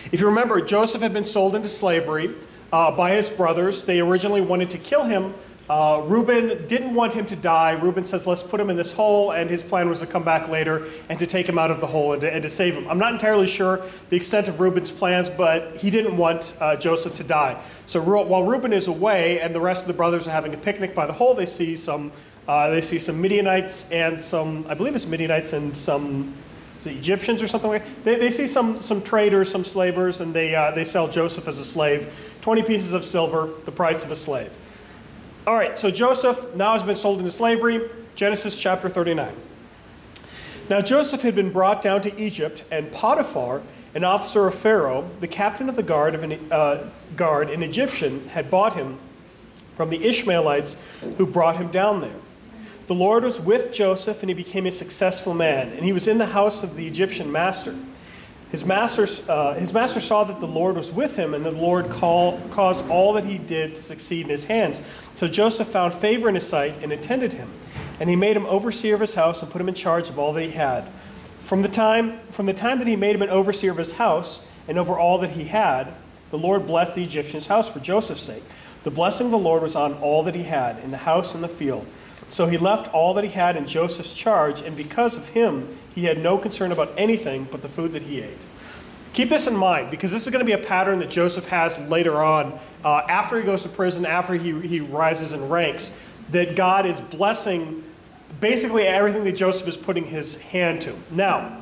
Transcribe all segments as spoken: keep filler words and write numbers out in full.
If you remember, Joseph had been sold into slavery uh, by his brothers. They originally wanted to kill him. Uh, Reuben didn't want him to die. Reuben says, let's put him in this hole, and his plan was to come back later and to take him out of the hole and to, and to save him. I'm not entirely sure the extent of Reuben's plans, but he didn't want uh, Joseph to die. So Re- while Reuben is away and the rest of the brothers are having a picnic by the hole, they see some uh, they see some Midianites and some, I believe it's Midianites and some is it Egyptians or something like that. They, they see some some traders, some slavers, and they uh, they sell Joseph as a slave. twenty pieces of silver, the price of a slave. All right, so Joseph now has been sold into slavery. Genesis chapter thirty-nine. Now Joseph had been brought down to Egypt, and Potiphar, an officer of Pharaoh, the captain of the guard of an uh, guard, an Egyptian, had bought him from the Ishmaelites who brought him down there. The Lord was with Joseph, and he became a successful man, and he was in the house of the Egyptian master. His master, uh, his master saw that the Lord was with him, and the Lord call, caused all that he did to succeed in his hands. So Joseph found favor in his sight and attended him. And he made him overseer of his house and put him in charge of all that he had. From the time, from the time that he made him an overseer of his house and over all that he had, the Lord blessed the Egyptian's house for Joseph's sake. The blessing of the Lord was on all that he had, in the house and the field. So he left all that he had in Joseph's charge, and because of him, he had no concern about anything but the food that he ate. Keep this in mind, because this is going to be a pattern that Joseph has later on, uh, after he goes to prison, after he, he rises in ranks, that God is blessing basically everything that Joseph is putting his hand to. Now,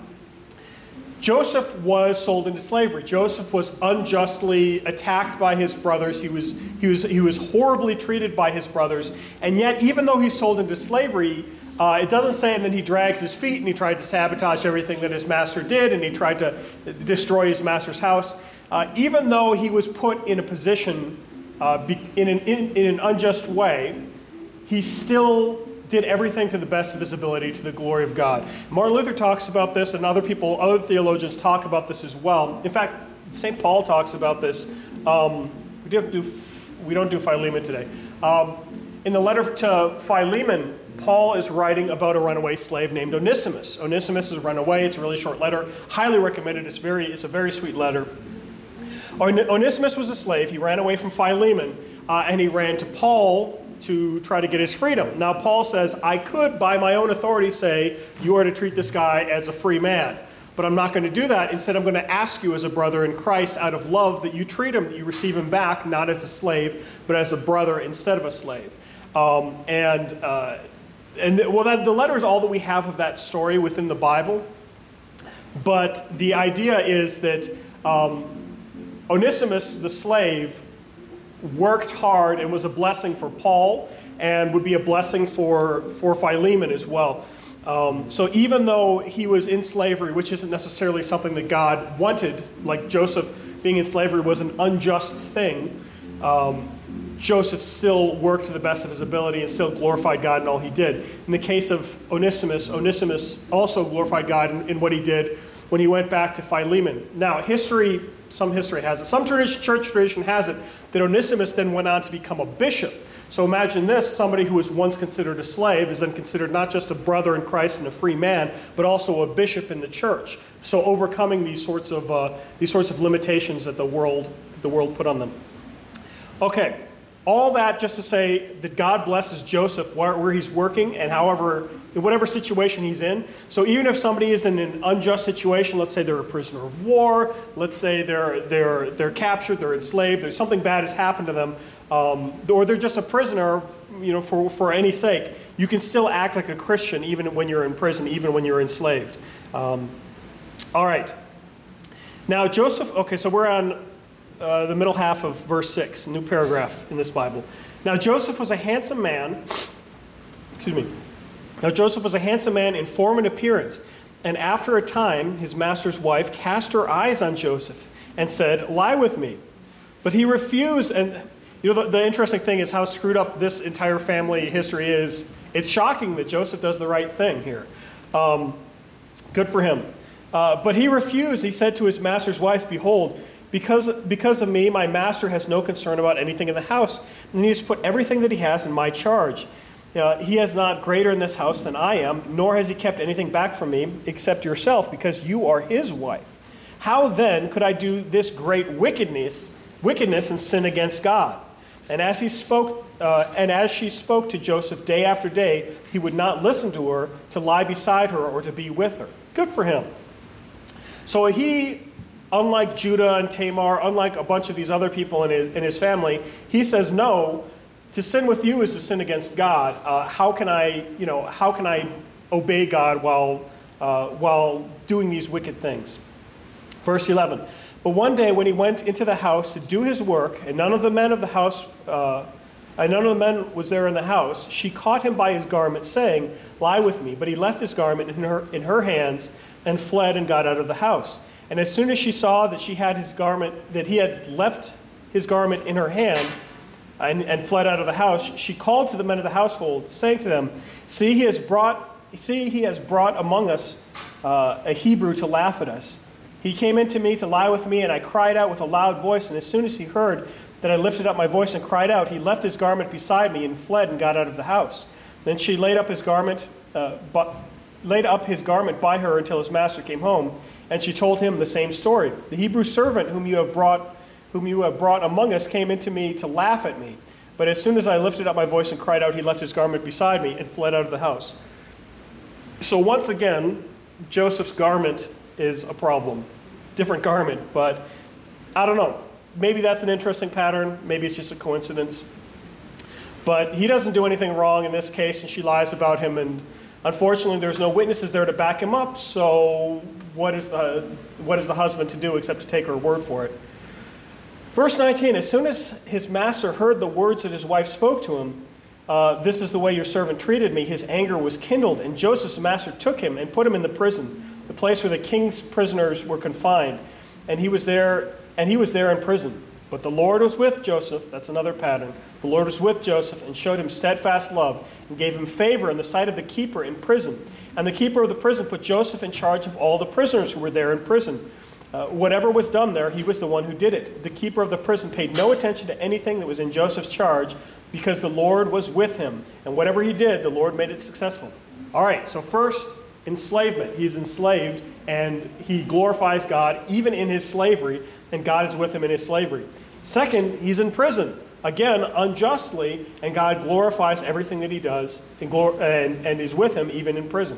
Joseph was sold into slavery. Joseph was unjustly attacked by his brothers. He was, he was, he was horribly treated by his brothers. And yet, even though he's sold into slavery, uh, it doesn't say, and then he drags his feet and he tried to sabotage everything that his master did, and he tried to destroy his master's house. Uh, even though he was put in a position uh, be, in, an, in, in an unjust way, he still did everything to the best of his ability to the glory of God. Martin Luther talks about this, and other people, other theologians talk about this as well. In fact, Saint Paul talks about this. Um, we don't do we don't do Philemon today. Um, in the letter to Philemon, Paul is writing about a runaway slave named Onesimus. Onesimus is run away. It's a really short letter. Highly recommended. It's very it's a very sweet letter. Onesimus was a slave. He ran away from Philemon, uh, and he ran to Paul to try to get his freedom. Now, Paul says, I could, by my own authority, say, you are to treat this guy as a free man. But I'm not going to do that. Instead, I'm going to ask you as a brother in Christ, out of love, that you treat him, that you receive him back, not as a slave, but as a brother instead of a slave. Um, and, uh, and the, well, that, the letter is all that we have of that story within the Bible. But the idea is that um, Onesimus, the slave, worked hard and was a blessing for Paul and would be a blessing for, for Philemon as well. Um, so even though he was in slavery, which isn't necessarily something that God wanted, like Joseph being in slavery was an unjust thing, um, Joseph still worked to the best of his ability and still glorified God in all he did. In the case of Onesimus, Onesimus also glorified God in, in what he did when he went back to Philemon. Now, history, some history has it, some tradition, church tradition has it, that Onesimus then went on to become a bishop. So imagine this, somebody who was once considered a slave is then considered not just a brother in Christ and a free man, but also a bishop in the church. So overcoming these sorts of uh, these sorts of limitations that the world the world put on them. Okay, all that just to say that God blesses Joseph where, where he's working and however, in whatever situation he's in. So even if somebody is in an unjust situation, let's say they're a prisoner of war, let's say they're they're they're captured, they're enslaved, there's something bad has happened to them, um, or they're just a prisoner, you know, for, for any sake, you can still act like a Christian even when you're in prison, even when you're enslaved. Um, all right. Now Joseph, okay, so we're on Uh, the middle half of verse six, a new paragraph in this Bible. Now Joseph was a handsome man, excuse me. Now Joseph was a handsome man in form and appearance, and after a time his master's wife cast her eyes on Joseph and said, lie with me. But he refused, and you know the, the interesting thing is how screwed up this entire family history is. It's shocking that Joseph does the right thing here. Um, good for him. Uh, but he refused. He said to his master's wife, behold, Because, because of me, my master has no concern about anything in the house, and he has put everything that he has in my charge. Uh, he is not greater in this house than I am, nor has he kept anything back from me except yourself, because you are his wife. How then could I do this great wickedness, wickedness and sin against God? And as he spoke, uh, and as she spoke to Joseph day after day, he would not listen to her to lie beside her or to be with her. Good for him. So he, unlike Judah and Tamar, unlike a bunch of these other people in his, in his family, he says, no, to sin with you is to sin against God. Uh, how can I, you know, how can I obey God while, uh, while doing these wicked things? Verse eleven. But one day when he went into the house to do his work, and none of the men of the house, uh, and none of the men was there in the house, she caught him by his garment, saying, lie with me. But he left his garment in her, in her hands and fled and got out of the house. And as soon as she saw that she had his garment, that he had left his garment in her hand and, and fled out of the house, she called to the men of the household, saying to them, see, he has brought, see, he has brought among us uh, a Hebrew to laugh at us. He came in to me to lie with me, and I cried out with a loud voice. And as soon as he heard that I lifted up my voice and cried out, he left his garment beside me and fled and got out of the house. Then she laid up his garment, uh, but laid up his garment by her until his master came home, and she told him the same story. The Hebrew servant whom you have brought, whom you have brought among us, came into me to laugh at me. But as soon as I lifted up my voice and cried out, he left his garment beside me and fled out of the house. So once again, Joseph's garment is a problem. Different garment, but I don't know. Maybe that's an interesting pattern. Maybe it's just a coincidence. But he doesn't do anything wrong in this case, and she lies about him. And unfortunately, there's no witnesses there to back him up. So what is the what is the husband to do except to take her word for it? Verse nineteen, as soon as his master heard the words that his wife spoke to him, uh, this is the way your servant treated me, his anger was kindled, and Joseph's master took him and put him in the prison, the place where the king's prisoners were confined, and he was there, and he was there in prison. But the Lord was with Joseph. That's another pattern. The Lord was with Joseph and showed him steadfast love and gave him favor in the sight of the keeper in prison. And the keeper of the prison put Joseph in charge of all the prisoners who were there in prison. Uh, whatever was done there, he was the one who did it. The keeper of the prison paid no attention to anything that was in Joseph's charge because the Lord was with him. And whatever he did, the Lord made it successful. All right, so first, enslavement. He's enslaved, and he glorifies God even in his slavery, and God is with him in his slavery. Second, he's in prison, again, unjustly, and God glorifies everything that he does and, glor- and, and is with him even in prison.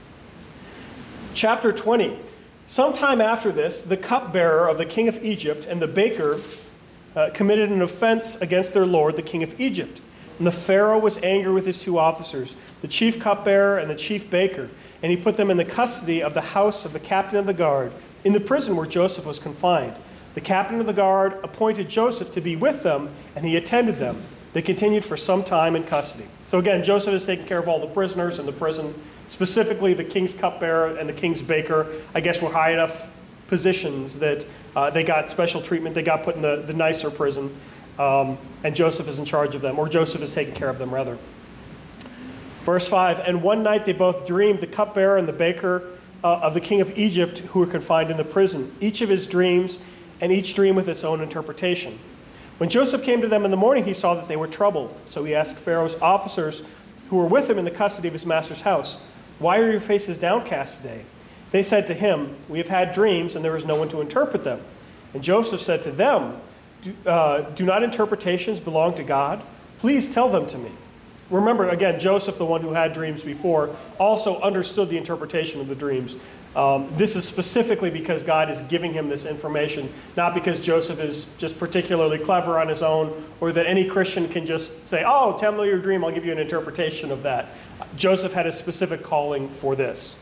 Chapter twenty. Sometime after this, the cupbearer of the king of Egypt and the baker uh, committed an offense against their lord, the king of Egypt. And the Pharaoh was angry with his two officers, the chief cupbearer and the chief baker, and he put them in the custody of the house of the captain of the guard, in the prison where Joseph was confined. The captain of the guard appointed Joseph to be with them, and he attended them. They continued for some time in custody. So again, Joseph is taking care of all the prisoners in the prison, specifically the king's cupbearer and the king's baker. I guess were high enough positions that uh, they got special treatment. They got put in the, the nicer prison. Um, and Joseph is in charge of them, or Joseph is taking care of them, rather. Verse five, and one night they both dreamed, the cupbearer and the baker uh, of the king of Egypt, who were confined in the prison, each of his dreams, and each dream with its own interpretation. When Joseph came to them in the morning, he saw that they were troubled. So he asked Pharaoh's officers who were with him in the custody of his master's house, why are your faces downcast today? They said to him, we have had dreams, and there is no one to interpret them. And Joseph said to them, Do, uh, do not interpretations belong to God? Please tell them to me. Remember, again, Joseph, the one who had dreams before, also understood the interpretation of the dreams. Um, this is specifically because God is giving him this information, not because Joseph is just particularly clever on his own, or that any Christian can just say, oh, tell me your dream, I'll give you an interpretation of that. Joseph had a specific calling for this.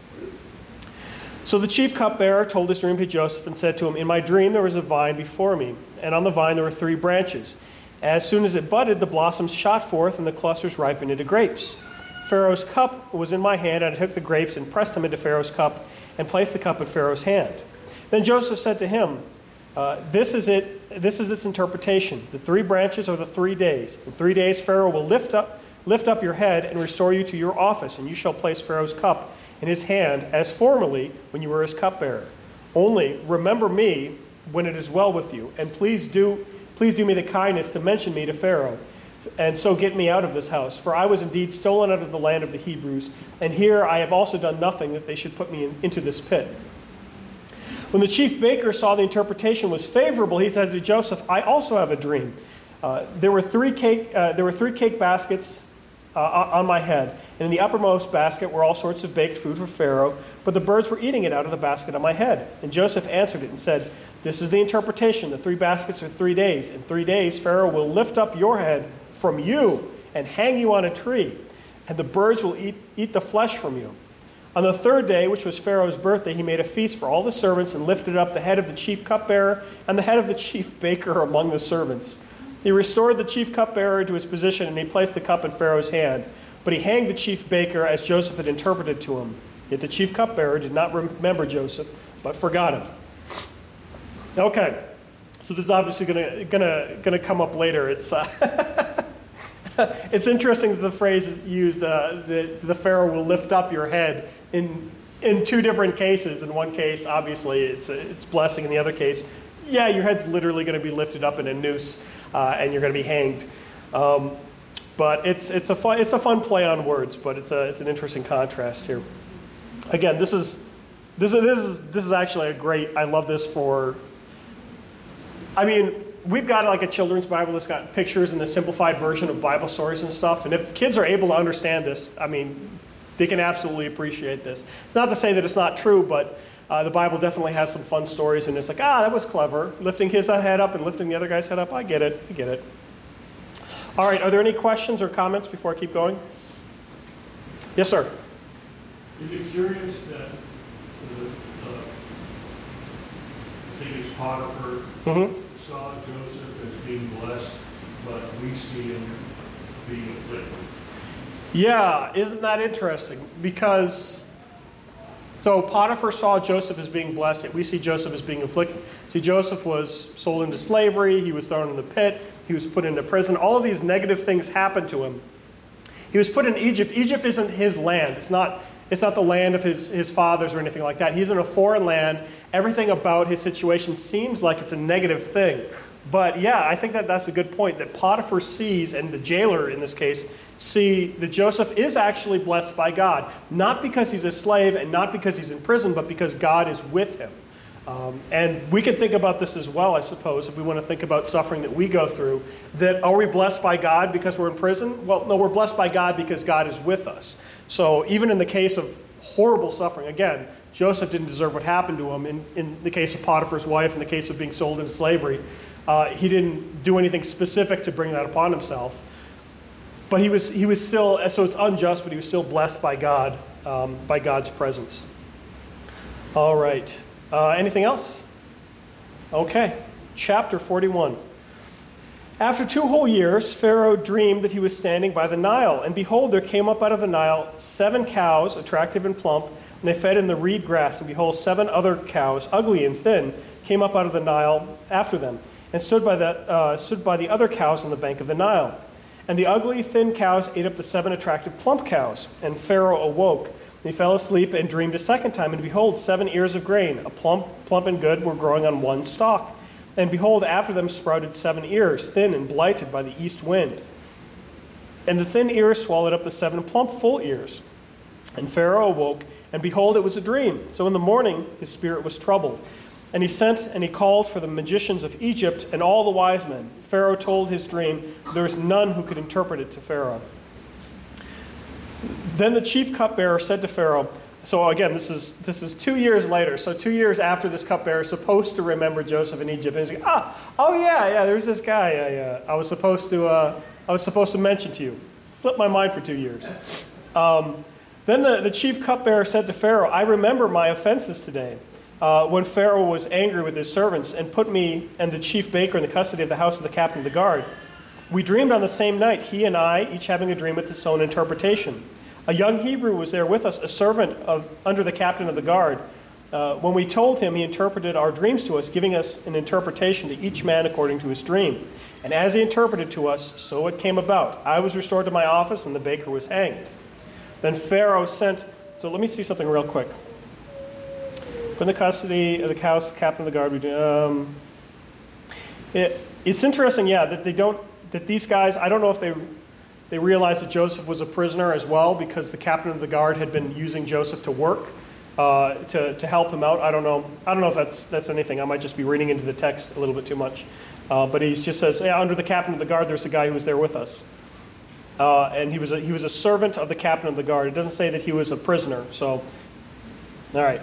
So the chief cupbearer told his dream to Joseph and said to him, in my dream there was a vine before me, and on the vine there were three branches. As soon as it budded, the blossoms shot forth, and the clusters ripened into grapes. Pharaoh's cup was in my hand, and I took the grapes and pressed them into Pharaoh's cup, and placed the cup in Pharaoh's hand. Then Joseph said to him, uh, this is it. This is its interpretation. The three branches are the three days. In three days Pharaoh will lift up, lift up your head and restore you to your office, and you shall place Pharaoh's cup in his hand as formerly when you were his cupbearer. Only remember me when it is well with you, and please do, please do me the kindness to mention me to Pharaoh, and so get me out of this house. For I was indeed stolen out of the land of the Hebrews, and here I have also done nothing that they should put me in, into this pit. When the chief baker saw the interpretation was favorable, he said to Joseph, I also have a dream. Uh, there were three cake, uh, there were three cake baskets uh, on my head, and in the uppermost basket were all sorts of baked food for Pharaoh, but the birds were eating it out of the basket on my head. And Joseph answered it and said, this is the interpretation. The three baskets are three days. In three days, Pharaoh will lift up your head from you and hang you on a tree, and the birds will eat, eat the flesh from you. On the third day, which was Pharaoh's birthday, he made a feast for all the servants and lifted up the head of the chief cupbearer and the head of the chief baker among the servants. He restored the chief cupbearer to his position, and he placed the cup in Pharaoh's hand. But he hanged the chief baker as Joseph had interpreted to him. Yet the chief cupbearer did not remember Joseph, but forgot him. Okay, so this is obviously gonna gonna gonna come up later. It's uh, it's interesting that the phrase is used, uh, that the Pharaoh will lift up your head in in two different cases. In one case, obviously, it's it's blessing. In the other case, yeah, your head's literally going to be lifted up in a noose, uh, and you're going to be hanged. Um, but it's it's a fun it's a fun play on words, but it's a it's an interesting contrast here. Again, this is this is this is this is actually a great. I love this for. I mean, we've got like a children's Bible that's got pictures and the simplified version of Bible stories and stuff. And if kids are able to understand this, I mean, they can absolutely appreciate this. Not to say that it's not true, but uh, the Bible definitely has some fun stories. And it's like, ah, that was clever. Lifting his head up and lifting the other guy's head up. I get it. I get it. All right. Are there any questions or comments before I keep going? Yes, sir. Is it curious that the, uh, I think it's Potiphar, Mm-hmm. saw Joseph as being blessed, but we see him being afflicted? Yeah, isn't that interesting? Because, so Potiphar saw Joseph as being blessed, yet we see Joseph as being afflicted. See, Joseph was sold into slavery, he was thrown in the pit, he was put into prison. All of these negative things happened to him. He was put in Egypt. Egypt isn't his land. It's not, it's not the land of his, his fathers or anything like that. He's in a foreign land. Everything about his situation seems like it's a negative thing. But yeah, I think that that's a good point, that Potiphar sees, and the jailer in this case, see that Joseph is actually blessed by God. Not because he's a slave and not because he's in prison, but because God is with him. Um, and we can think about this as well, I suppose, if we want to think about suffering that we go through. That are we blessed by God because we're in prison? Well, no, we're blessed by God because God is with us. So even in the case of horrible suffering, again, Joseph didn't deserve what happened to him. In, in the case of Potiphar's wife, in the case of being sold into slavery, uh, he didn't do anything specific to bring that upon himself. But he was he was still, so it's unjust, but he was still blessed by God, um, by God's presence. All right. Uh, anything else? Okay. Chapter forty-one. After two whole years, Pharaoh dreamed that he was standing by the Nile, and behold, there came up out of the Nile seven cows, attractive and plump, and they fed in the reed grass, and behold, seven other cows, ugly and thin, came up out of the Nile after them, and stood by the, uh, stood by the other cows on the bank of the Nile. And the ugly, thin cows ate up the seven attractive, plump cows, and Pharaoh awoke. And he fell asleep and dreamed a second time, and behold, seven ears of grain, a plump, plump and good, were growing on one stalk. And behold, after them sprouted seven ears, thin and blighted by the east wind. And the thin ears swallowed up the seven plump, full ears. And Pharaoh awoke, and behold, it was a dream. So in the morning his spirit was troubled. And he sent and he called for the magicians of Egypt and all the wise men. Pharaoh told his dream. There was none who could interpret it to Pharaoh. Then the chief cupbearer said to Pharaoh, so again, this is this is two years later. So two years after this cupbearer is supposed to remember Joseph in Egypt, and he's like, ah, oh yeah, yeah, there's this guy I, uh, I was supposed to uh, I was supposed to mention to you. It slipped my mind for two years. Um, then the, the chief cupbearer said to Pharaoh, I remember my offenses today, uh, when Pharaoh was angry with his servants and put me and the chief baker in the custody of the house of the captain of the guard. We dreamed on the same night, he and I, each having a dream with its own interpretation. A young Hebrew was there with us, a servant of, under the captain of the guard. Uh, when we told him, he interpreted our dreams to us, giving us an interpretation to each man according to his dream. And as he interpreted to us, so it came about. I was restored to my office, and the baker was hanged. Then Pharaoh sent, so let me see something real quick. Put in the custody of the house, the captain of the guard. We do, um, it, it's interesting, yeah, that they don't, that these guys, I don't know if they... They realized that Joseph was a prisoner as well because the captain of the guard had been using Joseph to work. uh, to, to help him out. I don't know. I don't know if that's that's anything. I might just be reading into the text a little bit too much. Uh, but he just says, yeah, under the captain of the guard, there's a guy who was there with us. Uh, and he was, a, he was a servant of the captain of the guard. It doesn't say that he was a prisoner. So, all right.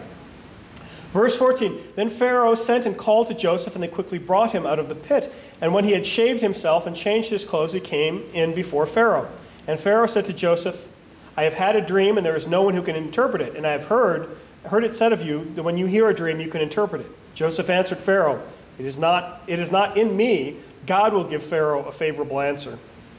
Verse fourteen, then Pharaoh sent and called to Joseph, and they quickly brought him out of the pit. And when he had shaved himself and changed his clothes, he came in before Pharaoh. And Pharaoh said to Joseph, I have had a dream, and there is no one who can interpret it. And I have heard, heard it said of you that when you hear a dream, you can interpret it. Joseph answered Pharaoh, It is not, it is not in me. God will give Pharaoh a favorable answer.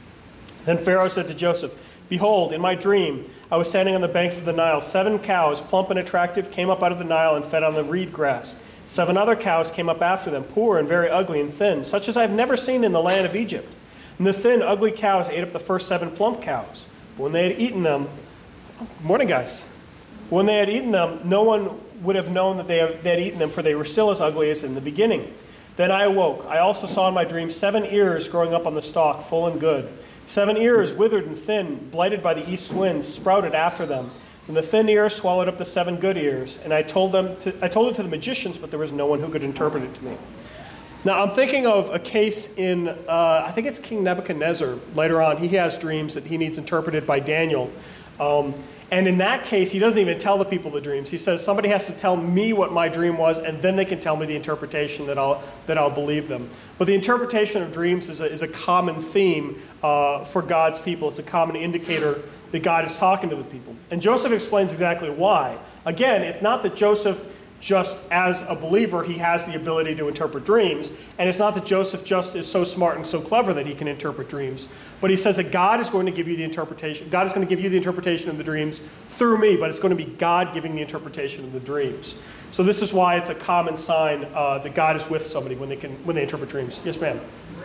Then Pharaoh said to Joseph, Behold, in my dream, I was standing on the banks of the Nile. Seven cows, plump and attractive, came up out of the Nile and fed on the reed grass. Seven other cows came up after them, poor and very ugly and thin, such as I have never seen in the land of Egypt. And the thin, ugly cows ate up the first seven plump cows. But when they had eaten them, oh, good morning, guys. When they had eaten them, no one would have known that they had, they had eaten them, for they were still as ugly as in the beginning. Then I awoke. I also saw in my dream seven ears growing up on the stalk, full and good. Seven ears, withered and thin, blighted by the east wind, sprouted after them. And the thin ears swallowed up the seven good ears. And I told them to, I told it to the magicians, but there was no one who could interpret it to me. Now, I'm thinking of a case in, uh, I think it's King Nebuchadnezzar. Later on, he has dreams that he needs interpreted by Daniel. Um, and in that case, he doesn't even tell the people the dreams. He says, somebody has to tell me what my dream was, and then they can tell me the interpretation that I'll, that I'll believe them. But the interpretation of dreams is a, is a common theme uh, for God's people. It's a common indicator that God is talking to the people. And Joseph explains exactly why. Again, it's not that Joseph just as a believer, he has the ability to interpret dreams. And it's not that Joseph just is so smart and so clever that he can interpret dreams. But he says that God is going to give you the interpretation. God is going to give you the interpretation of the dreams through me, but it's going to be God giving the interpretation of the dreams. So this is why it's a common sign uh, that God is with somebody when they can when they interpret dreams. Yes, ma'am.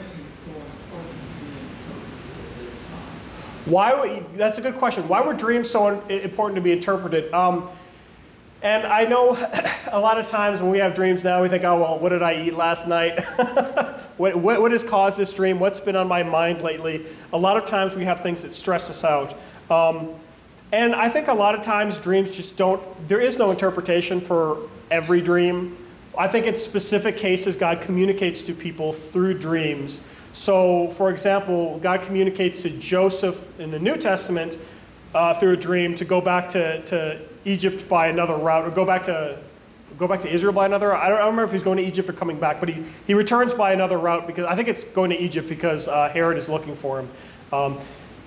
Why? That's a good question. Why were dreams so important to be interpreted? Um, And I know a lot of times when we have dreams now, we think, oh, well, what did I eat last night? what, what, what has caused this dream? What's been on my mind lately? A lot of times we have things that stress us out. Um, and I think a lot of times dreams just don't, there is no interpretation for every dream. I think in specific cases, God communicates to people through dreams. So, for example, God communicates to Joseph in the New Testament uh, through a dream to go back to, to Egypt by another route, or go back to go back to Israel by another. I don't, I don't remember if he's going to Egypt or coming back, but he, he returns by another route because I think it's going to Egypt because uh, Herod is looking for him. Um,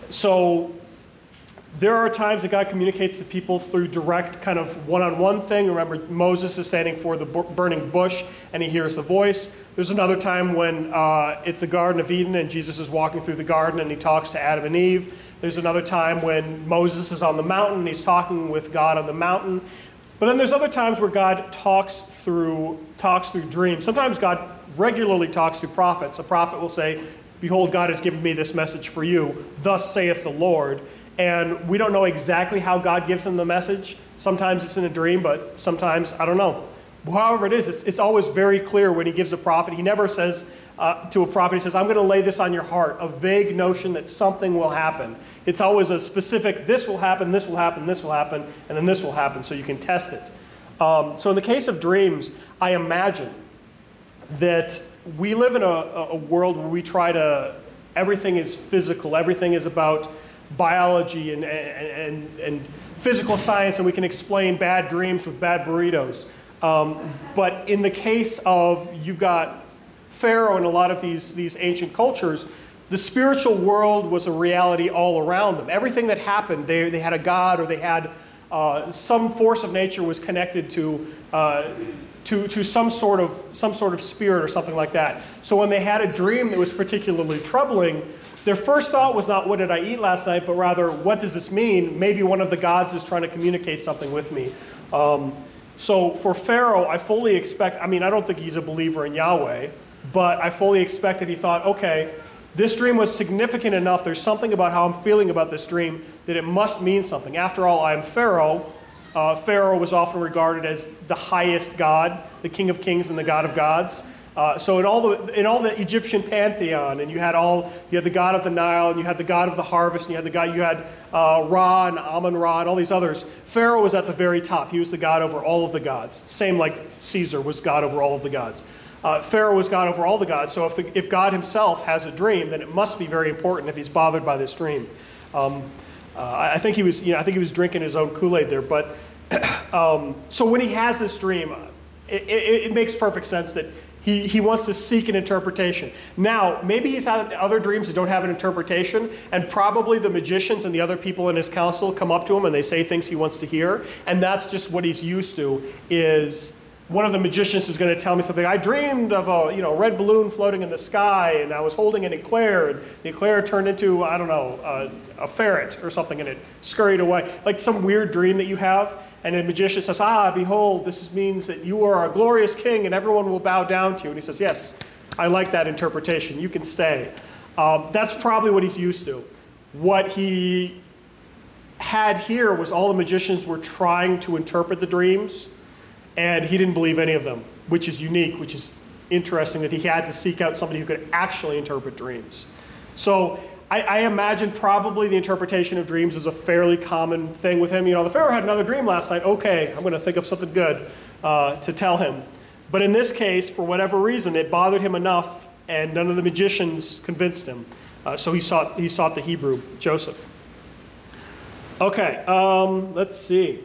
so there are times that God communicates to people through direct kind of one-on-one thing. Remember, Moses is standing for the burning bush and he hears the voice. There's another time when uh, it's the Garden of Eden and Jesus is walking through the garden and he talks to Adam and Eve. There's another time when Moses is on the mountain and he's talking with God on the mountain. But then there's other times where God talks through talks through dreams. Sometimes God regularly talks through prophets. A prophet will say, "Behold, God has given me this message for you. Thus saith the Lord." And we don't know exactly how God gives them the message. Sometimes it's in a dream, but sometimes, I don't know. However it is, it's, it's always very clear when he gives a prophet. He never says uh, to a prophet, he says, I'm going to lay this on your heart, a vague notion that something will happen. It's always a specific, this will happen, this will happen, this will happen, and then this will happen, so you can test it. Um, so in the case of dreams, I imagine that we live in a, a world where we try to, everything is physical, everything is about biology and, and, and physical science, and we can explain bad dreams with bad burritos. Um, but in the case of, you've got Pharaoh and a lot of these, these ancient cultures, the spiritual world was a reality all around them. Everything that happened, they, they had a god, or they had uh, some force of nature was connected to, uh, to, to some sort of, some sort of spirit or something like that. So when they had a dream that was particularly troubling, their first thought was not, what did I eat last night, but rather, what does this mean? Maybe one of the gods is trying to communicate something with me. Um, so for Pharaoh, I fully expect, I mean, I don't think he's a believer in Yahweh, but I fully expect that he thought, okay, this dream was significant enough, there's something about how I'm feeling about this dream that it must mean something. After all, I am Pharaoh. Uh, Pharaoh was often regarded as the highest god, the king of kings and the god of gods. Uh, so in all the in all the Egyptian pantheon, and you had all you had the god of the Nile, and you had the god of the harvest, and you had the god you had uh, Ra and Amun Ra and all these others. Pharaoh was at the very top. He was the god over all of the gods. Same like Caesar was god over all of the gods. Uh, Pharaoh was god over all the gods. So if the, if God himself has a dream, then it must be very important if he's bothered by this dream. Um, uh, I think he was you know I think he was drinking his own Kool-Aid there. But um, so when he has this dream, it, it, it makes perfect sense that. He, he wants to seek an interpretation. Now, maybe he's had other dreams that don't have an interpretation, and probably the magicians and the other people in his council come up to him and they say things he wants to hear, and that's just what he's used to, is one of the magicians is going to tell me something. I dreamed of a you know red balloon floating in the sky, and I was holding an eclair, and the eclair turned into, I don't know, a, a ferret or something, and it scurried away. Like some weird dream that you have. And the magician says, ah, behold, this means that you are a glorious king and everyone will bow down to you. And he says, yes, I like that interpretation. You can stay. Um, that's probably what he's used to. What he had here was all the magicians were trying to interpret the dreams, and he didn't believe any of them, which is unique, which is interesting that he had to seek out somebody who could actually interpret dreams. So I, I imagine probably the interpretation of dreams is a fairly common thing with him. You know, the Pharaoh had another dream last night. Okay, I'm going to think of something good uh, to tell him. But in this case, for whatever reason, it bothered him enough, and none of the magicians convinced him. Uh, so he sought, he sought the Hebrew, Joseph. Okay, um, let's see.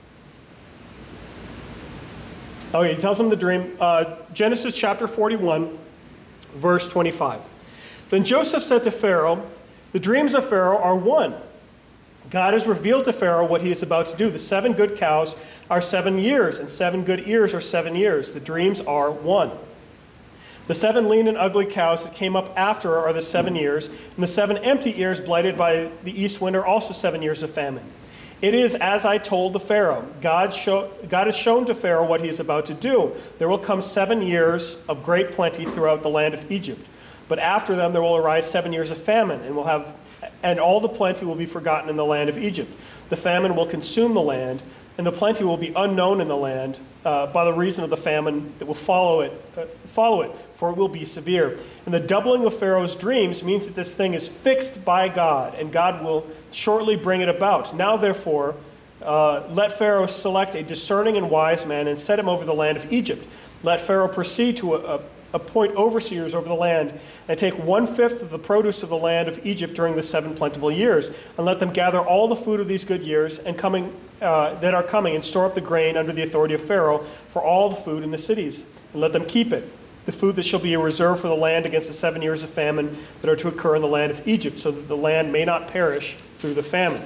Okay, he tells him the dream. Uh, Genesis chapter forty-one, verse twenty-five. Then Joseph said to Pharaoh, the dreams of Pharaoh are one. God has revealed to Pharaoh what he is about to do. The seven good cows are seven years, and seven good ears are seven years. The dreams are one. The seven lean and ugly cows that came up after are the seven years, and the seven empty ears blighted by the east wind are also seven years of famine. It is as I told the Pharaoh. God, show, God has shown to Pharaoh what he is about to do. There will come seven years of great plenty throughout the land of Egypt. But after them there will arise seven years of famine, and will have, and all the plenty will be forgotten in the land of Egypt. The famine will consume the land, and the plenty will be unknown in the land uh, by the reason of the famine that will follow it, uh, follow it, for it will be severe. And the doubling of Pharaoh's dreams means that this thing is fixed by God, and God will shortly bring it about. Now, therefore, uh, let Pharaoh select a discerning and wise man and set him over the land of Egypt. Let Pharaoh proceed to a, a appoint overseers over the land, and take one-fifth of the produce of the land of Egypt during the seven plentiful years, and let them gather all the food of these good years and coming uh, that are coming, and store up the grain under the authority of Pharaoh for all the food in the cities, and let them keep it, the food that shall be a reserve for the land against the seven years of famine that are to occur in the land of Egypt, so that the land may not perish through the famine.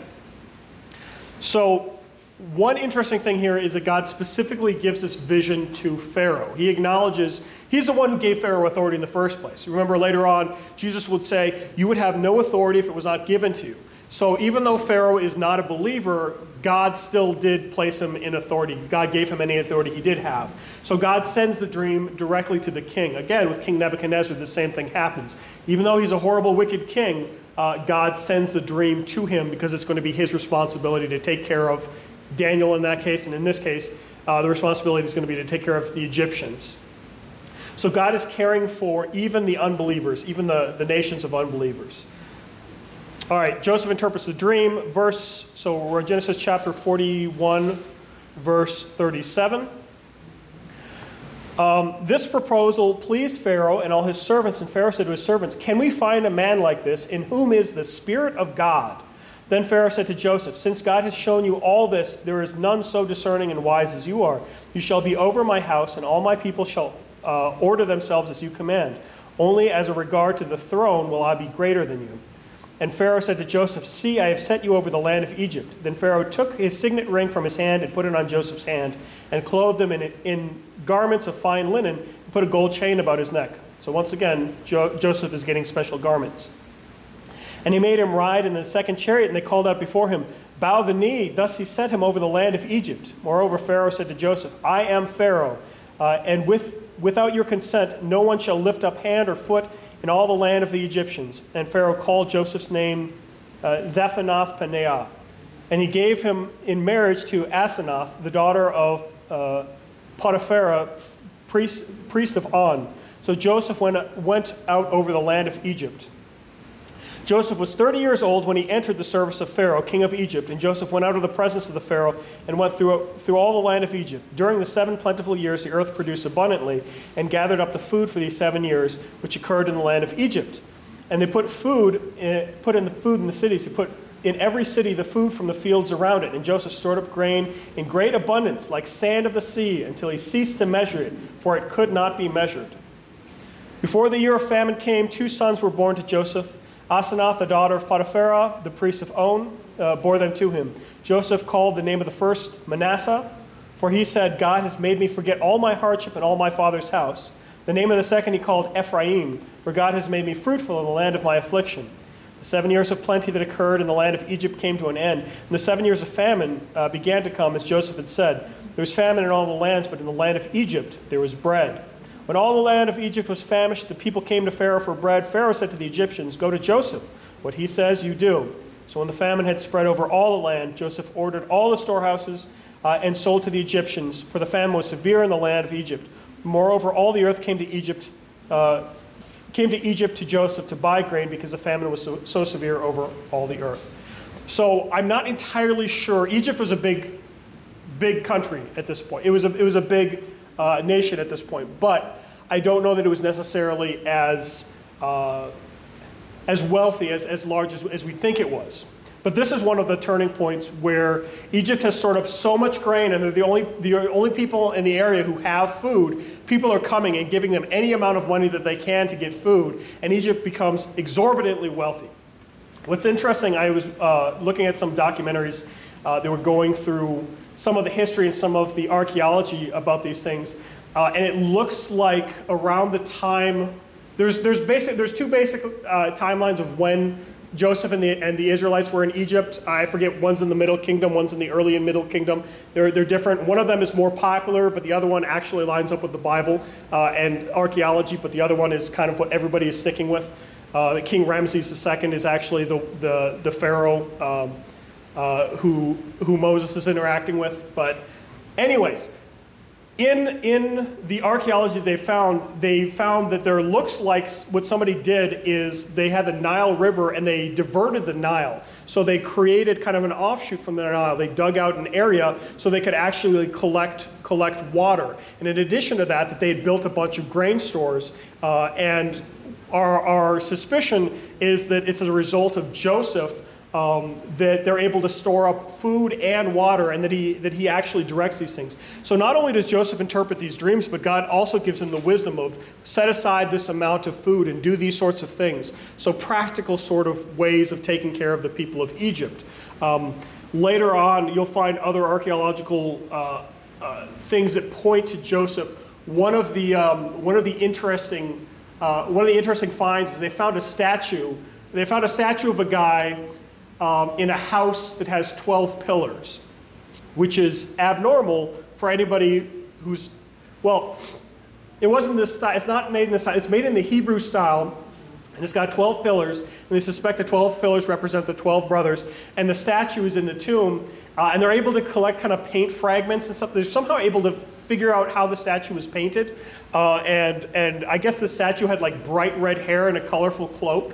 So, one interesting thing here is that God specifically gives this vision to Pharaoh. He acknowledges he's the one who gave Pharaoh authority in the first place. Remember later on, Jesus would say, you would have no authority if it was not given to you. So even though Pharaoh is not a believer, God still did place him in authority. God gave him any authority he did have. So God sends the dream directly to the king. Again, with King Nebuchadnezzar, the same thing happens. Even though he's a horrible, wicked king, uh, God sends the dream to him because it's going to be his responsibility to take care of Daniel in that case, and in this case, uh, the responsibility is going to be to take care of the Egyptians. So God is caring for even the unbelievers, even the, the nations of unbelievers. All right, Joseph interprets the dream. Verse, so we're in Genesis chapter forty-one, verse thirty-seven. Um, this proposal pleased Pharaoh and all his servants, and Pharaoh said to his servants, can we find a man like this in whom is the Spirit of God? Then Pharaoh said to Joseph, since God has shown you all this, there is none so discerning and wise as you are. You shall be over my house, and all my people shall uh, order themselves as you command. Only as a regard to the throne will I be greater than you. And Pharaoh said to Joseph, see, I have set you over the land of Egypt. Then Pharaoh took his signet ring from his hand and put it on Joseph's hand, and clothed him in, in garments of fine linen, and put a gold chain about his neck. So once again, jo- Joseph is getting special garments. And he made him ride in the second chariot, and they called out before him, bow the knee. Thus he sent him over the land of Egypt. Moreover, Pharaoh said to Joseph, I am Pharaoh, uh, and with, without your consent, no one shall lift up hand or foot in all the land of the Egyptians. And Pharaoh called Joseph's name uh, Zaphanath-Paneah. And he gave him in marriage to Asenath, the daughter of uh, Potiphera, priest, priest of On. So Joseph went, went out over the land of Egypt. Joseph was thirty years old when he entered the service of Pharaoh, king of Egypt, and Joseph went out of the presence of the Pharaoh and went through, through all the land of Egypt. During the seven plentiful years, the earth produced abundantly and gathered up the food for these seven years, which occurred in the land of Egypt. And they put food, in, put in the food in the cities. They put in every city the food from the fields around it. And Joseph stored up grain in great abundance, like sand of the sea, until he ceased to measure it, for it could not be measured. Before the year of famine came, two sons were born to Joseph. Asenath, the daughter of Potipharah, the priest of On, uh, bore them to him. Joseph called the name of the first Manasseh, for he said, God has made me forget all my hardship and all my father's house. The name of the second he called Ephraim, for God has made me fruitful in the land of my affliction. The seven years of plenty that occurred in the land of Egypt came to an end, and the seven years of famine uh, began to come, as Joseph had said. There was famine in all the lands, but in the land of Egypt there was bread. When all the land of Egypt was famished, the people came to Pharaoh for bread. Pharaoh said to the Egyptians, go to Joseph. What he says, you do. So when the famine had spread over all the land, Joseph ordered all the storehouses uh, and sold to the Egyptians, for the famine was severe in the land of Egypt. Moreover, all the earth came to Egypt, uh, came to Egypt to Joseph to buy grain because the famine was so, so severe over all the earth. So I'm not entirely sure. Egypt was a big, big country at this point. It was a, it was a big Uh, nation at this point, but I don't know that it was necessarily as uh, as wealthy, as, as large as, as we think it was. But this is one of the turning points where Egypt has stored up so much grain, and they're the only the only people in the area who have food. People are coming and giving them any amount of money that they can to get food, and Egypt becomes exorbitantly wealthy. What's interesting, I was uh, looking at some documentaries uh, that were going through some of the history and some of the archaeology about these things, uh, and it looks like around the time there's there's basic there's two basic uh, timelines of when Joseph and the and the Israelites were in Egypt. I forget, one's in the Middle Kingdom, one's in the early and Middle Kingdom. They're they're different. One of them is more popular, but the other one actually lines up with the Bible uh, and archaeology. But the other one is kind of what everybody is sticking with. Uh, King Ramses the Second is actually the the the pharaoh. Um, Uh, who who Moses is interacting with. But anyways, in in the archaeology they found, they found that there looks like what somebody did is they had the Nile River and they diverted the Nile. So they created kind of an offshoot from the Nile. They dug out an area so they could actually collect collect water. And in addition to that, that they had built a bunch of grain stores. Uh, and our, our suspicion is that it's as a result of Joseph Um, that they're able to store up food and water, and that he that he actually directs these things. So not only does Joseph interpret these dreams, but God also gives him the wisdom of set aside this amount of food and do these sorts of things. So practical sort of ways of taking care of the people of Egypt. Um, later on, you'll find other archaeological uh, uh, things that point to Joseph. One of the um, one of the interesting uh, one of the interesting finds is they found a statue. They found a statue of a guy Um, in a house that has twelve pillars, which is abnormal for anybody who's, well, it wasn't this style, it's not made in this style, it's made in the Hebrew style, and it's got twelve pillars, and they suspect the twelve pillars represent the twelve brothers, and the statue is in the tomb, uh, and they're able to collect kind of paint fragments and stuff. They're somehow able to figure out how the statue was painted, uh, and, and I guess the statue had like bright red hair and a colorful cloak,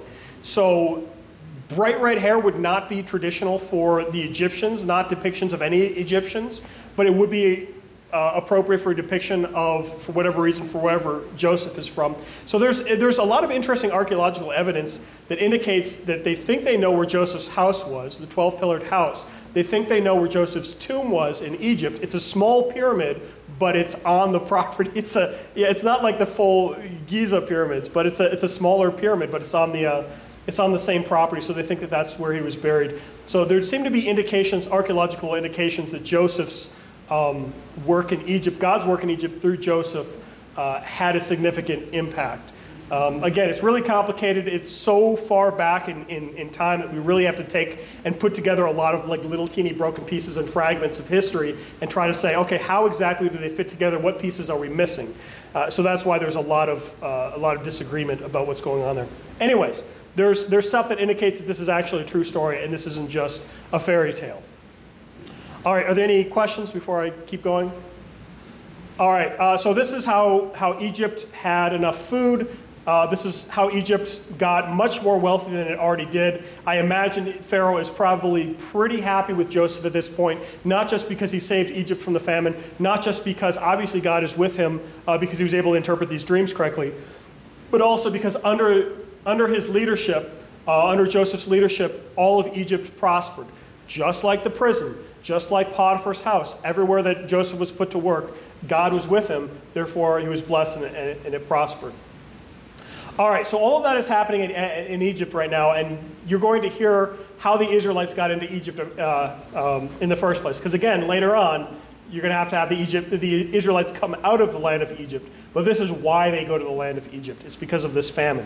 so bright red hair would not be traditional for the Egyptians, not depictions of any Egyptians, but it would be uh, appropriate for a depiction of, for whatever reason, for wherever Joseph is from. So there's there's a lot of interesting archaeological evidence that indicates that they think they know where Joseph's house was, the twelve-pillared house. They think they know where Joseph's tomb was in Egypt. It's a small pyramid, but it's on the property. It's a yeah, it's not like the full Giza pyramids, but it's a it's a smaller pyramid, but it's on the uh, It's on the same property, so they think that that's where he was buried. So there seem to be indications, archaeological indications, that Joseph's um, work in Egypt, God's work in Egypt through Joseph, uh, had a significant impact. Um, again, it's really complicated. It's so far back in, in, in time that we really have to take and put together a lot of like little teeny broken pieces and fragments of history and try to say, okay, how exactly do they fit together? What pieces are we missing? Uh, so that's why there's a lot of uh, a lot of disagreement about what's going on there. Anyways. There's, there's stuff that indicates that this is actually a true story and this isn't just a fairy tale. All right, are there any questions before I keep going? All right, uh, so this is how, how Egypt had enough food. Uh, this is how Egypt got much more wealthy than it already did. I imagine Pharaoh is probably pretty happy with Joseph at this point, not just because he saved Egypt from the famine, not just because obviously God is with him uh, because he was able to interpret these dreams correctly, but also because under, under his leadership, uh, under Joseph's leadership, all of Egypt prospered. Just like the prison, just like Potiphar's house, everywhere that Joseph was put to work, God was with him, therefore he was blessed and it, and it prospered. All right, so all of that is happening in, in Egypt right now, and you're going to hear how the Israelites got into Egypt uh, um, in the first place. Because again, later on, you're going to have to have the, Egypt, the Israelites come out of the land of Egypt. But this is why they go to the land of Egypt. It's because of this famine.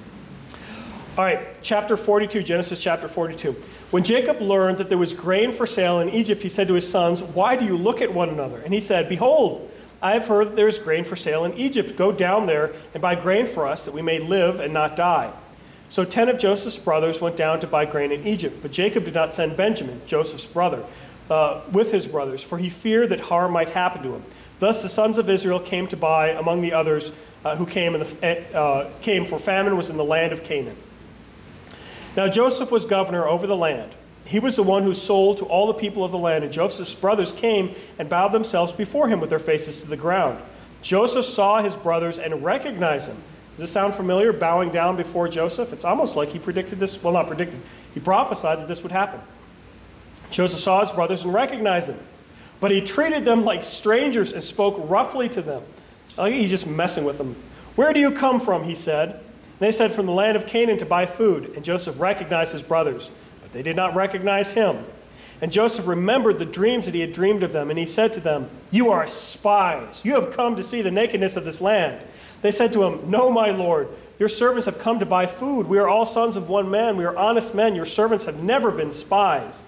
All right, chapter forty-two, Genesis chapter forty-two. When Jacob learned that there was grain for sale in Egypt, he said to his sons, "Why do you look at one another?" And he said, "Behold, I have heard that there is grain for sale in Egypt. Go down there and buy grain for us, that we may live and not die." So ten of Joseph's brothers went down to buy grain in Egypt. But Jacob did not send Benjamin, Joseph's brother, uh, with his brothers, for he feared that harm might happen to him. Thus the sons of Israel came to buy among the others uh, who came, in the, uh, came, for famine was in the land of Canaan. Now Joseph was governor over the land. He was the one who sold to all the people of the land, and Joseph's brothers came and bowed themselves before him with their faces to the ground. Joseph saw his brothers and recognized them. Does this sound familiar, bowing down before Joseph? It's almost like he predicted this. Well, not predicted. He prophesied that this would happen. Joseph saw his brothers and recognized them, but he treated them like strangers and spoke roughly to them. Like he's just messing with them. "Where do you come from?" he said. And they said, "From the land of Canaan to buy food." And Joseph recognized his brothers, but they did not recognize him. And Joseph remembered the dreams that he had dreamed of them, and he said to them, "You are spies. You have come to see the nakedness of this land." They said to him, "No, my lord. Your servants have come to buy food. We are all sons of one man. We are honest men. Your servants have never been spies."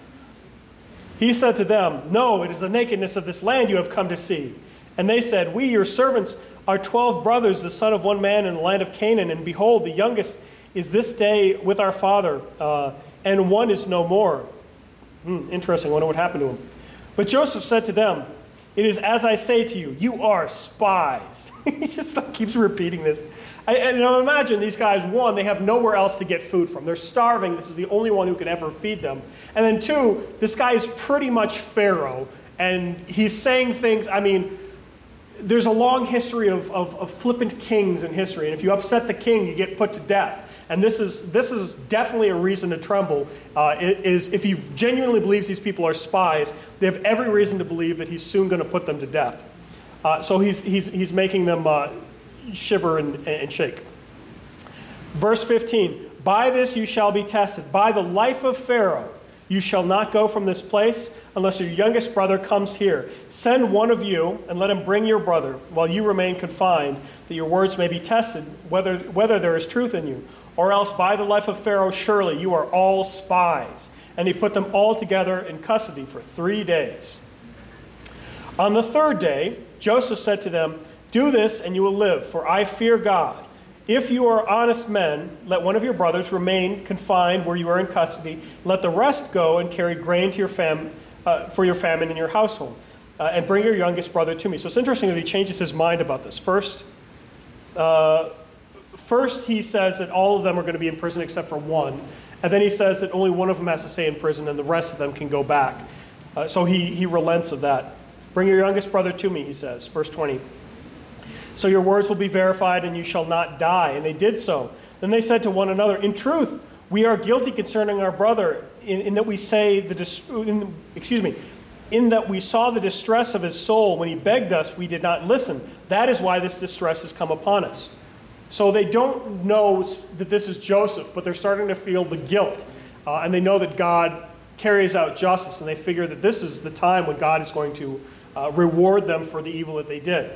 He said to them, "No, it is the nakedness of this land you have come to see." And they said, "We, your servants, are twelve brothers, the son of one man in the land of Canaan. And behold, the youngest is this day with our father, uh, and one is no more." Hmm, interesting. I wonder what happened to him. But Joseph said to them, "It is as I say to you, you are spies." He just keeps repeating this. I, and now imagine these guys, one, they have nowhere else to get food from. They're starving. This is the only one who can ever feed them. And then two, this guy is pretty much Pharaoh. And he's saying things, I mean, there's a long history of, of, of flippant kings in history. And if you upset the king, you get put to death. And this is this is definitely a reason to tremble. Uh, it is if he genuinely believes these people are spies, they have every reason to believe that he's soon going to put them to death. Uh, so he's he's he's making them uh, shiver and, and shake. Verse fifteen: "By this you shall be tested. By the life of Pharaoh, you shall not go from this place unless your youngest brother comes here. Send one of you and let him bring your brother while you remain confined, that your words may be tested, whether whether there is truth in you. Or else by the life of Pharaoh, surely you are all spies." And he put them all together in custody for three days. On the third day, Joseph said to them, "Do this and you will live, for I fear God. If you are honest men, let one of your brothers remain confined where you are in custody. Let the rest go and carry grain to your fam- uh, for your famine in your household. Uh, and bring your youngest brother to me." So it's interesting that he changes his mind about this. First, uh, First, he says that all of them are going to be in prison except for one. And then he says that only one of them has to stay in prison and the rest of them can go back. Uh, so he, he relents of that. "Bring your youngest brother to me," he says. Verse twenty. "So your words will be verified and you shall not die." And they did so. Then they said to one another, "In truth, we are guilty concerning our brother in, in that we say the dis- in, excuse me, in that we saw the distress of his soul. When he begged us, we did not listen. That is why this distress has come upon us." So they don't know that this is Joseph, but they're starting to feel the guilt. Uh, and they know that God carries out justice, and they figure that this is the time when God is going to uh, reward them for the evil that they did.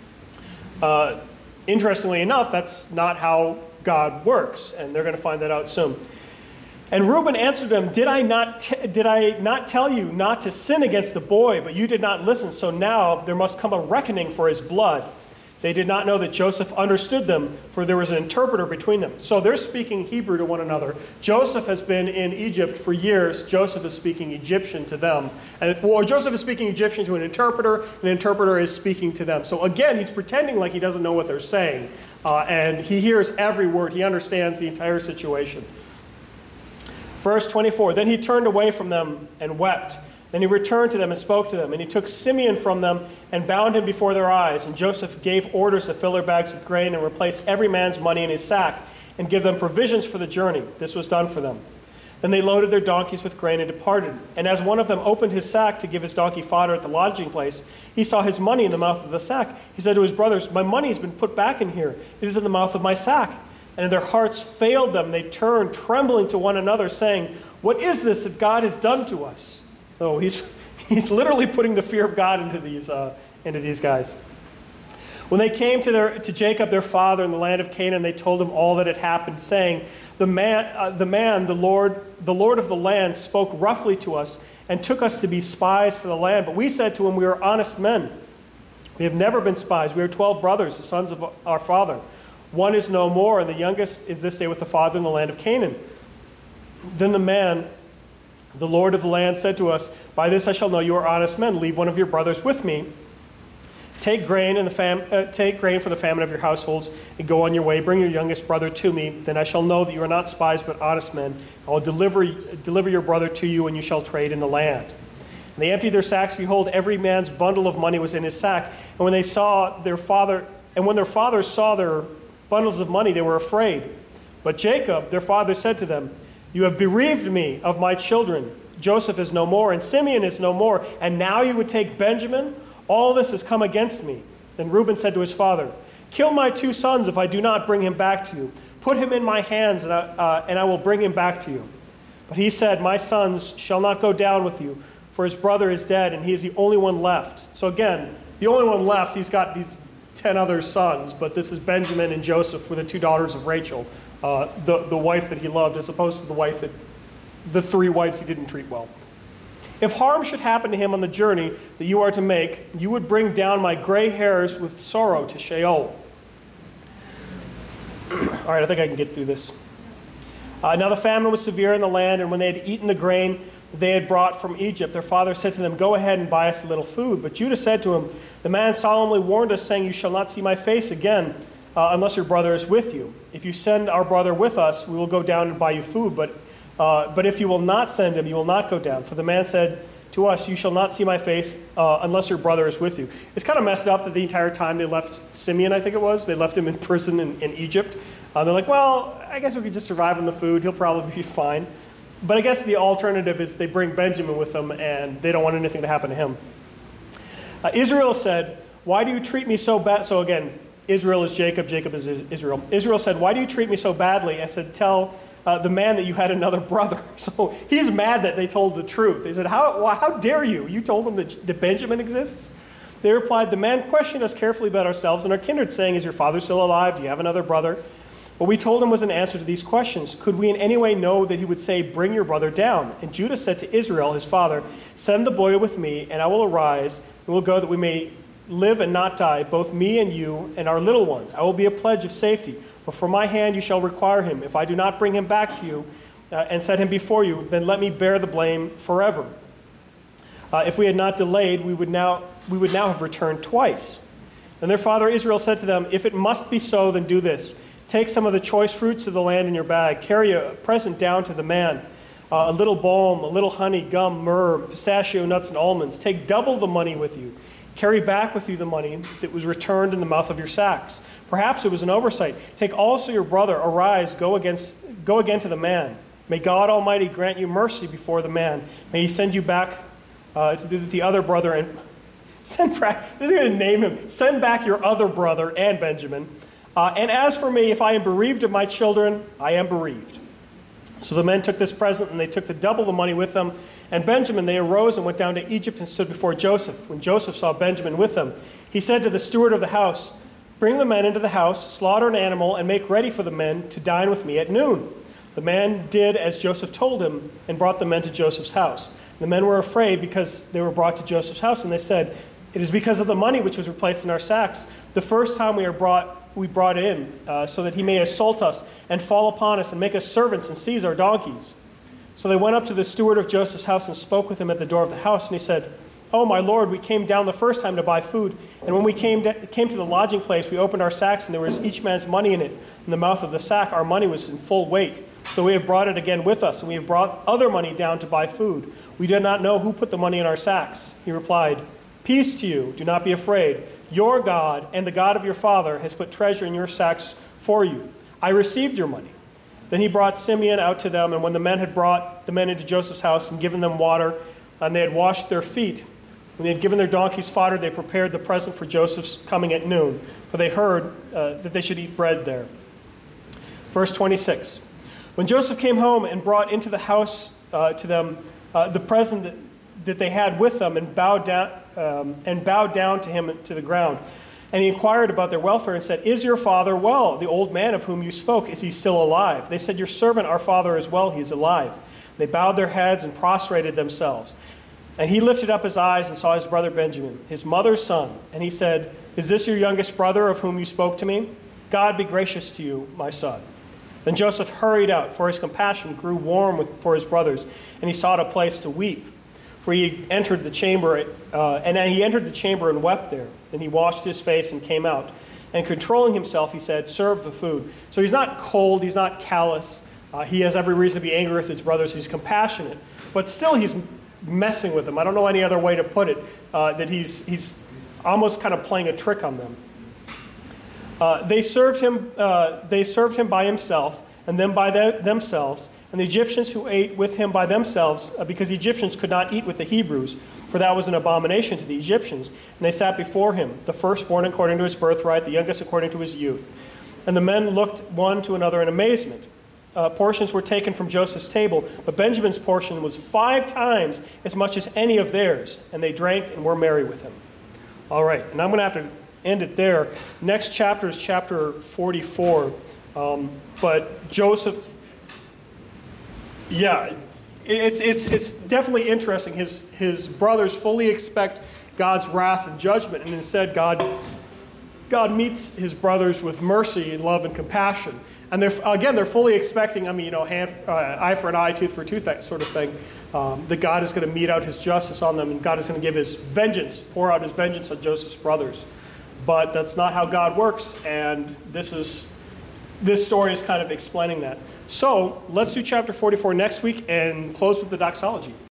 Uh, interestingly enough, that's not how God works, and they're going to find that out soon. And Reuben answered them, did I not t- did I not tell you not to sin against the boy, but you did not listen, so now there must come a reckoning for his blood. They did not know that Joseph understood them, for there was an interpreter between them. So they're speaking Hebrew to one another. Joseph has been in Egypt for years. Joseph is speaking Egyptian to them. And, or Joseph is speaking Egyptian to an interpreter. An interpreter is speaking to them. So again, he's pretending like he doesn't know what they're saying. Uh, and he hears every word. He understands the entire situation. Verse twenty-four, then he turned away from them and wept. Then he returned to them and spoke to them. And he took Simeon from them and bound him before their eyes. And Joseph gave orders to fill their bags with grain and replace every man's money in his sack and give them provisions for the journey. This was done for them. Then they loaded their donkeys with grain and departed. And as one of them opened his sack to give his donkey fodder at the lodging place, he saw his money in the mouth of the sack. He said to his brothers, my money has been put back in here. It is in the mouth of my sack. And their hearts failed them. They turned trembling to one another, saying, what is this that God has done to us? So he's, he's literally putting the fear of God into these, uh, into these guys. When they came to, their, to Jacob, their father, in the land of Canaan, they told him all that had happened, saying, the man, uh, the, man the, Lord, the Lord of the land, spoke roughly to us and took us to be spies for the land. But we said to him, we are honest men. We have never been spies. We are twelve brothers, the sons of our father. One is no more, and the youngest is this day with the father in the land of Canaan. Then the man, the Lord of the land, said to us, by this I shall know you are honest men. Leave one of your brothers with me. Take grain, in the fam- uh, take grain for the famine of your households, and go on your way. Bring your youngest brother to me. Then I shall know that you are not spies, but honest men. I will deliver, deliver your brother to you, and you shall trade in the land. And they emptied their sacks. Behold, every man's bundle of money was in his sack. And when they saw their father, and when their fathers saw their bundles of money, they were afraid. But Jacob, their father, said to them, you have bereaved me of my children. Joseph is no more, and Simeon is no more, and now you would take Benjamin? All this has come against me. Then Reuben said to his father, kill my two sons if I do not bring him back to you. Put him in my hands, and I, uh, and I will bring him back to you. But he said, my sons shall not go down with you, for his brother is dead, and he is the only one left. So again, the only one left, he's got these ten other sons, but this is Benjamin and Joseph were the two daughters of Rachel, uh, the, the wife that he loved, as opposed to the wife that, the three wives he didn't treat well. If harm should happen to him on the journey that you are to make, you would bring down my gray hairs with sorrow to Sheol. All right, I think I can get through this. Uh, now the famine was severe in the land, and when they had eaten the grain that they had brought from Egypt, their father said to them, go ahead and buy us a little food. But Judah said to him, the man solemnly warned us, saying, you shall not see my face again uh, unless your brother is with you. If you send our brother with us, we will go down and buy you food. But Uh, but if you will not send him, you will not go down. For the man said to us, you shall not see my face uh, unless your brother is with you. It's kind of messed up that the entire time they left Simeon, I think it was, they left him in prison in, in Egypt. Uh, they're like, well, I guess we could just survive on the food. He'll probably be fine. But I guess the alternative is they bring Benjamin with them, and they don't want anything to happen to him. Uh, Israel said, why do you treat me so bad? So again, Israel is Jacob, Jacob is Israel. Israel said, why do you treat me so badly? I said, tell Uh, the man that you had another brother. So he's mad that they told the truth. They said, how, well, how dare you? You told them that, that Benjamin exists? They replied, the man questioned us carefully about ourselves and our kindred, saying, is your father still alive? Do you have another brother? What we told him was an answer to these questions. Could we in any way know that he would say, bring your brother down? And Judah said to Israel, his father, send the boy with me, and I will arise, and we'll go that we may live and not die, both me and you and our little ones. I will be a pledge of safety. For from my hand you shall require him. If I do not bring him back to you uh, and set him before you, then let me bear the blame forever. Uh, if we had not delayed, we would now we would now have returned twice. And their father Israel said to them, if it must be so, then do this. Take some of the choice fruits of the land in your bag. Carry a present down to the man. Uh, a little balm, a little honey, gum, myrrh, pistachio nuts, and almonds. Take double the money with you. Carry back with you the money that was returned in the mouth of your sacks. Perhaps it was an oversight. Take also your brother. Arise, go against, go again to the man. May God Almighty grant you mercy before the man. May he send you back uh, to the, the other brother and send back. They're going to name him. Send back your other brother and Benjamin. Uh, and as for me, if I am bereaved of my children, I am bereaved. So the men took this present, and they took the double the money with them. And Benjamin, they arose and went down to Egypt and stood before Joseph. When Joseph saw Benjamin with them, he said to the steward of the house, bring the men into the house, slaughter an animal, and make ready for the men to dine with me at noon. The man did as Joseph told him and brought the men to Joseph's house. The men were afraid because they were brought to Joseph's house, and they said, It is because of the money which was replaced in our sacks, the first time we are brought we brought it in, uh, so that he may assault us and fall upon us and make us servants and seize our donkeys. So they went up to the steward of Joseph's house and spoke with him at the door of the house. And he said, "Oh, my lord, we came down the first time to buy food. And when we came to, came to the lodging place, we opened our sacks, and there was each man's money in it. In the mouth of the sack, our money was in full weight. So we have brought it again with us, and we have brought other money down to buy food. We do not know who put the money in our sacks." He replied, "Peace to you. Do not be afraid. Your God and the God of your father has put treasure in your sacks for you. I received your money." Then he brought Simeon out to them, and when the men had brought the men into Joseph's house and given them water, and they had washed their feet, when they had given their donkeys fodder, they prepared the present for Joseph's coming at noon, for they heard uh, that they should eat bread there. Verse twenty-six. When Joseph came home and brought into the house uh, to them uh, the present that, that they had with them, and bowed down um, and bowed down to him to the ground, and he inquired about their welfare and said, "Is your father well, the old man of whom you spoke? Is he still alive?" They said, "Your servant, our father, is well. He is alive." They bowed their heads and prostrated themselves. And he lifted up his eyes and saw his brother Benjamin, his mother's son. And he said, "Is this your youngest brother of whom you spoke to me? God be gracious to you, my son." Then Joseph hurried out, for his compassion grew warm with, for his brothers, and he sought a place to weep. For he entered the chamber, uh, and he entered the chamber and wept there. Then he washed his face and came out. And controlling himself, he said, "Serve the food." So he's not cold, he's not callous. Uh, he has every reason to be angry with his brothers. He's compassionate, but still he's messing with them. I don't know any other way to put it, uh, that he's, he's almost kind of playing a trick on them. Uh, they served him. Uh, they served him by himself, and then by the, themselves. And the Egyptians who ate with him by themselves, uh, because the Egyptians could not eat with the Hebrews, for that was an abomination to the Egyptians. And they sat before him, the firstborn according to his birthright, the youngest according to his youth. And the men looked one to another in amazement. Uh, portions were taken from Joseph's table, but Benjamin's portion was five times as much as any of theirs. And they drank and were merry with him. All right, and I'm going to have to end it there. Next chapter is chapter forty-four. Um, but Joseph, yeah, it's it's it's definitely interesting. His his brothers fully expect God's wrath and judgment, and instead God God meets his brothers with mercy and love and compassion. And they're again they're fully expecting, I mean, you know, hand, uh, eye for an eye, tooth for a tooth, that sort of thing. Um, that God is going to mete out his justice on them, and God is going to give his vengeance, pour out his vengeance on Joseph's brothers. But that's not how God works, and this is this story is kind of explaining that. So let's do chapter forty-four next week and close with the doxology.